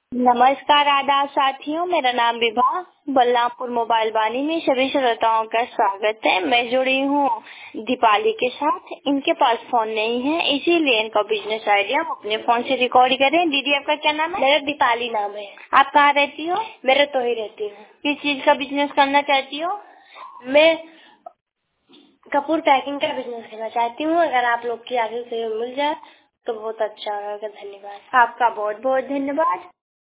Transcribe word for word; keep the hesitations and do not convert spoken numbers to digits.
नमस्कार आदाब साथियों, मेरा नाम विभा बलरामपुर मोबाइल वाणी में सभी श्रोताओं का स्वागत है। मैं जुड़ी हूँ दीपाली के साथ। इनके पास फोन नहीं है, इसीलिए इनका बिजनेस आइडिया हम अपने फोन से रिकॉर्ड करें। दीदी आपका क्या नाम है? मेरा दीपाली नाम है। आप कहाँ रहती हो? मेरे तो ही रहती हूँ। किस चीज का बिजनेस करना चाहती हो? मैं कपूर पैकिंग का बिजनेस करना चाहती हूँ। अगर आप लोग की आगे से मिल जाए तो बहुत अच्छा होगा। धन्यवाद। आपका बहुत बहुत धन्यवाद।